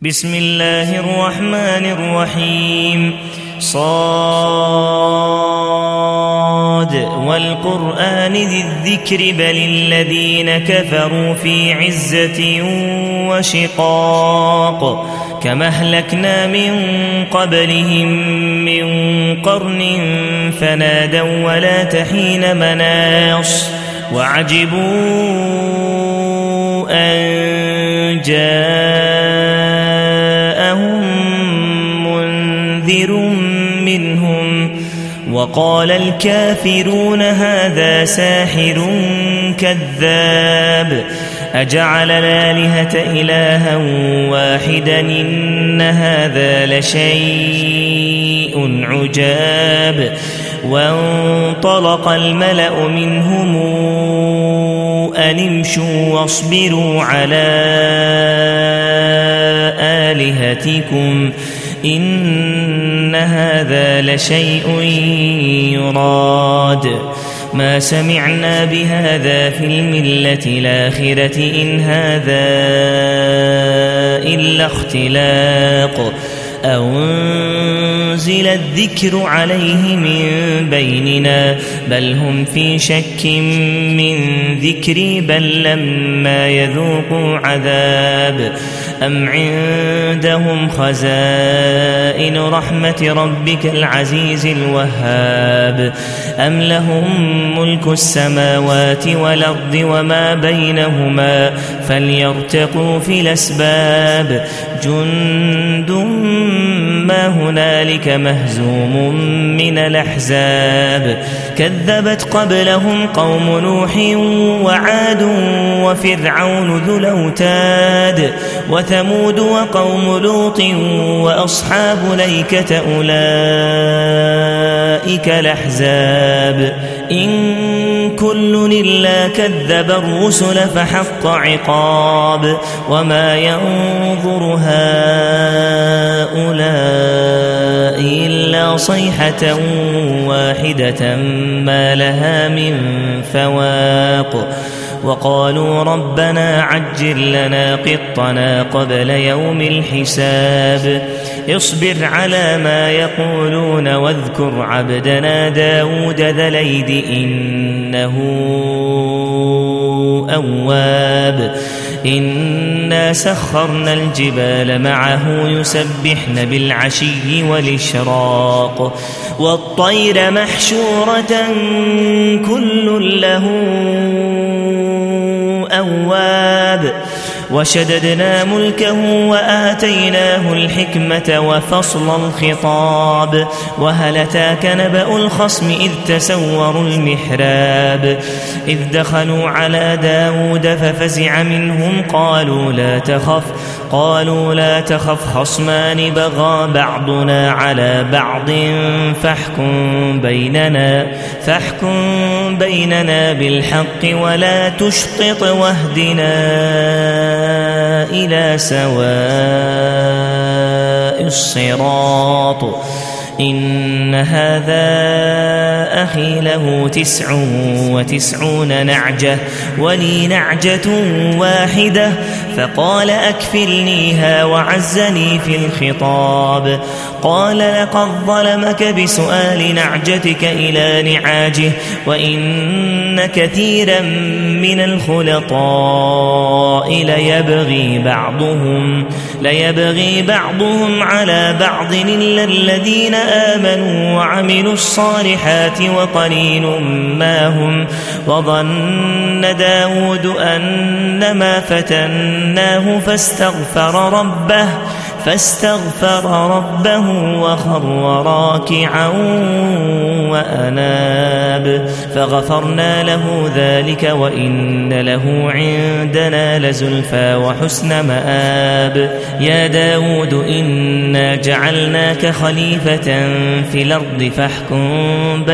بسم الله الرحمن الرحيم. صاد والقرآن ذي الذكر بل الذين كفروا في عزة وشقاق كما أهلكنا من قبلهم من قرن فنادوا ولا تحين مناص وعجبوا أن جاءهم منذر منهم وقال الكافرون هذا ساحر كذاب أجعل الآلهة إلها واحدا إن هذا لشيء عجاب. وانطلق الملأ منهم أن امشوا واصبروا على آلهتكم إن هذا لشيء يراد ما سمعنا بهذا في الملة الآخرة إن هذا إلا اختلاق أنزل الذكر عليه من بيننا بل هم في شك من ذكري بل لما يذوقوا عذاب أم عندهم خزائن رحمة ربك العزيز الوهاب أم لهم ملك السماوات والأرض وما بينهما فليرتقوا في الأسباب جند ما هنالك مهزوم من الأحزاب كذبت قبلهم قوم نوح وعاد وفرعون ذو الأوتاد وثمود وقوم لوط وأصحاب الأيكة أولئك الأحزاب إن كل إلا كذب الرسل فحق عقاب وما ينظر هؤلاء إلا صيحة واحدة ما لها من فواق وقالوا ربنا عجل لنا قطنا قبل يوم الحساب اصبر على ما يقولون واذكر عبدنا داود ذا الأيد إنه أواب إنا سخرنا الجبال معه يسبحن بالعشي والإشراق والطير محشورة كل له أواب وشددنا ملكه وآتيناه الحكمة وفصل الخطاب وهل أتاك نبأ الخصم إذ تسوروا المحراب إذ دخلوا على داود ففزع منهم قالوا لا تخف خصمان بغى بعضنا على بعض فاحكم بيننا بالحق ولا تشطط واهدنا إلى سواء الصراط إن هذا أخي له 99 نعجة ولي نعجة واحدة فقال أكفلنيها وعزني في الخطاب قال لقد ظلمك بسؤال نعجتك إلى نعاجه وإن كثيرا من الخلطاء ليبغي بعضهم على بعض إلا الذين آمنوا وعملوا الصالحات وقليل ما هم وظن داود أنما فتناه فاستغفر ربه وخر راكعا وأناب فغفرنا له ذلك وإن له عندنا لزلفى وحسن مآب يا داود إنا جعلناك خليفة في الأرض فاحكم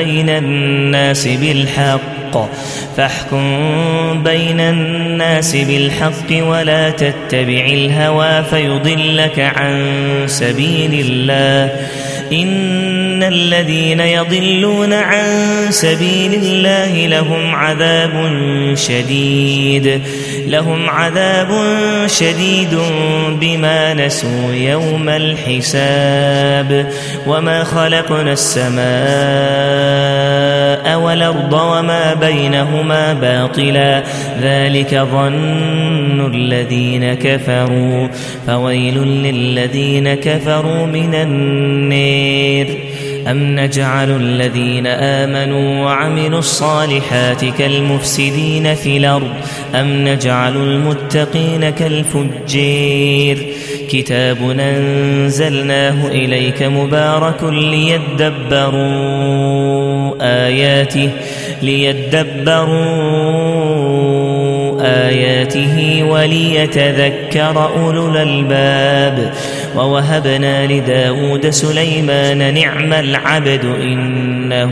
بين الناس بالحق ولا تتبع الهوى فيضلك عن سبيل الله إن الذين يضلون عن سبيل الله لهم عذاب شديد بما نسوا يوم الحساب وما خلقنا السماء والأرض وما بينهما باطلا ذلك ظن الذين كفروا فويل للذين كفروا من النار أم نجعل الذين آمنوا وعملوا الصالحات كالمفسدين في الأرض أم نجعل المتقين كالفجار كتاب أنزلناه إليك مبارك ليدبروا آياته وليتذكر أولو الألباب ووهبنا لداود سليمان نعم العبد إنه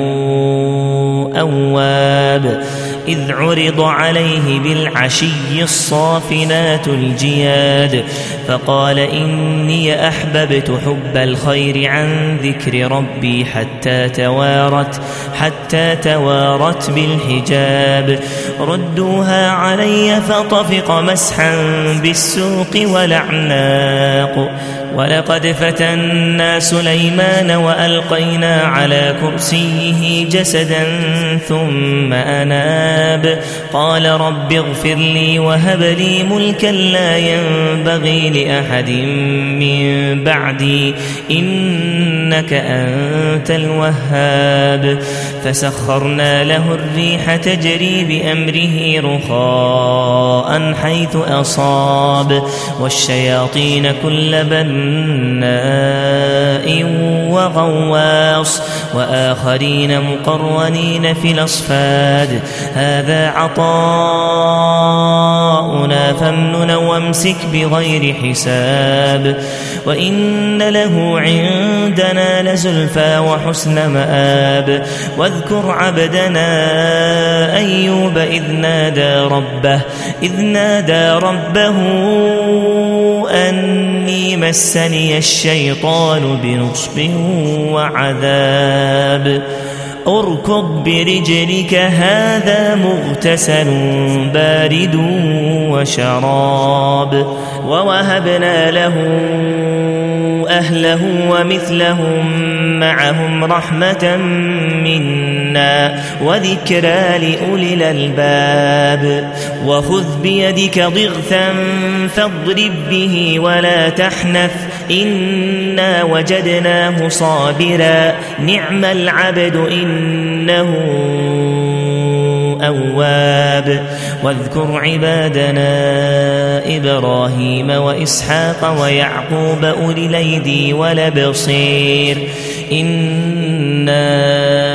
أواب إذ عرض عليه بالعشي الصافنات الجياد فقال إني أحببت حب الخير عن ذكر ربي حتى توارت بالحجاب ردوها علي فطفق مسحا بالسوق والأعناق ولقد فتنا سليمان وألقينا على كرسيه جسدا ثم أناب قال رب اغفر لي وهب لي ملكا لا ينبغي لأحد من بعدي إنك أنت الوهاب فسخرنا له الريح تجري بأمره رخاء حيث أصاب والشياطين كل بناء وغواص وآخرين مقرنين في الأصفاد هذا عطاؤنا فامنن وامسك بغير حساب وإن له عندنا لزلفى وحسن مآب واذكر عبدنا أيوب إذ نادى ربه أني مسني الشيطان بنصب وعذاب اركض برجلك هذا مغتسل بارد وشراب ووهبنا له أهله ومثلهم معهم رحمة منا وذكرى لأولي الألباب وخذ بيدك ضغثا فاضرب به ولا تحنث إنا وجدناه صابرا نعم العبد إنه أواب واذكر عبادنا إبراهيم وإسحاق ويعقوب أولي الأيدي والأبصير إنا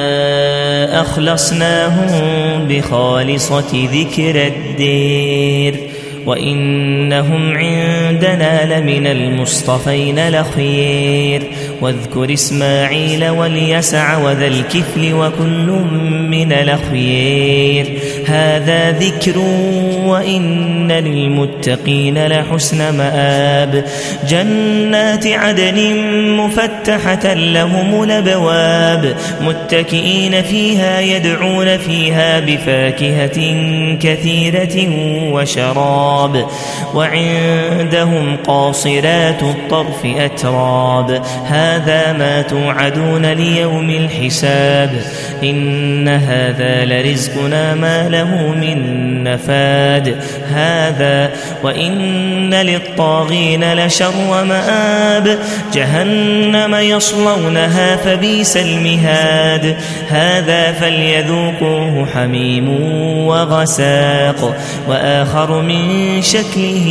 أخلصناهم بخالصة ذكر الدير وإنهم عندنا لمن المصطفين الأخيار واذكر إسماعيل واليسع وذا الكفل وكل من الأخيار هذا ذكر وإن للمتقين لحسن مآب جنات عدن مفتحة لهم الأبواب متكئين فيها يدعون فيها بفاكهة كثيرة وشراب وعندهم قاصرات الطرف أتراب هذا ما توعدون ليوم الحساب إن هذا لرزقنا ما له من نفاد هذا وإن للطاغين لشر مآب جهنم يصلونها فبئس المهاد هذا فليذوقوه حميم وغساق وآخر من شكله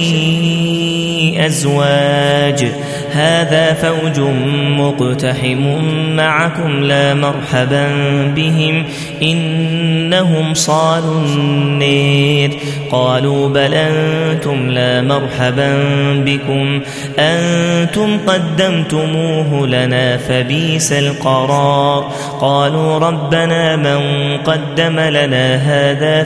أزواج هذا فوج مقتحم معكم لا مرحبا بهم إنهم صالوا النير قالوا بل أنتم لا مرحبا بكم أنتم قدمتموه لنا فبئس القرار قالوا ربنا من قدم لنا هذا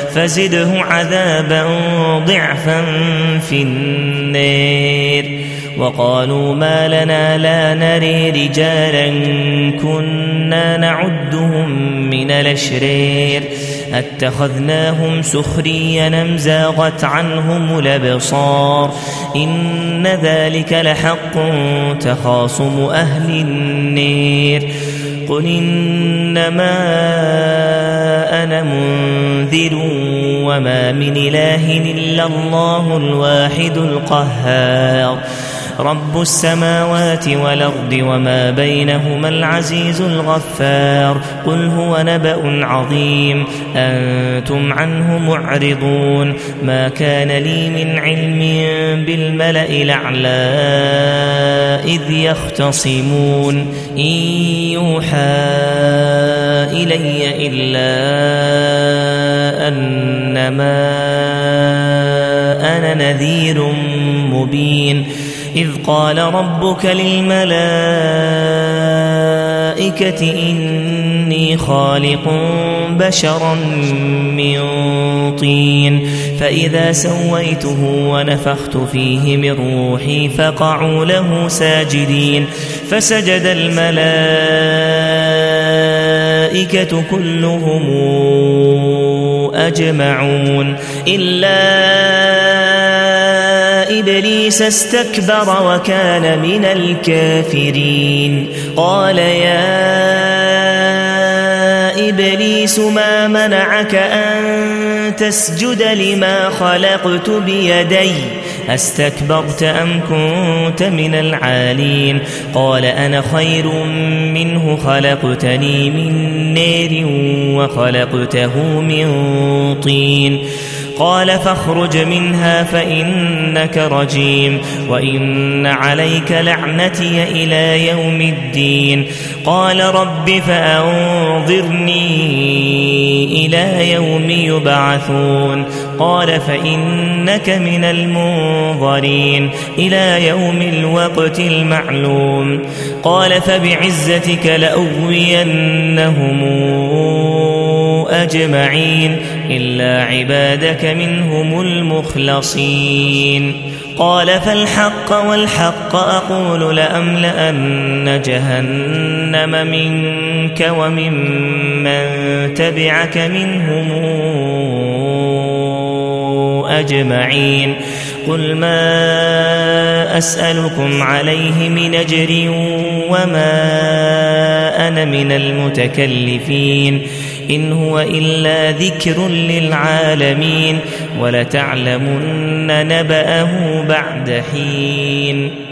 فزده عذابا ضعفا في النار وقالوا ما لنا لا نري رجالا كنا نعدهم من الأشرار اتخذناهم سخريا أم زاغت عنهم الأبصار إن ذلك لحق تخاصم أهل النار قل إنما أنا منذر وما من إله إلا الله الواحد القهار رب السماوات والأرض وما بينهما العزيز الغفار قل هو نبأ عظيم أنتم عنه معرضون ما كان لي من علم بالملأ الأعلى إذ يختصمون إن يوحى إلي إلا أنما أنا نذير مبين إذ قال ربك للملائكة إني خالق بشرا من طين فإذا سويته ونفخت فيه من روحي فقعوا له ساجدين فسجد الملائكة كلهم أجمعون إلا إبليس استكبر وكان من الكافرين قال يا إبليس ما منعك أن تسجد لما خلقت بيدي أستكبرت أم كنت من العالين قال أنا خير منه خلقتني من نار وخلقته من طين قال فاخرج منها فإنك رجيم وإن عليك لعنتي إلى يوم الدين قال رب فأنظرني إلى يوم يبعثون قال فإنك من المنظرين إلى يوم الوقت المعلوم قال فبعزتك لأغوينهم أجمعين إلا عبادك منهم المخلصين قال فالحق والحق أقول لأملأن جهنم منك وممن تبعك منهم أجمعين قل ما أسألكم عليه من أجر وما أنا من المتكلفين إن هو إلا ذكر للعالمين ولتعلمن نبأه بعد حين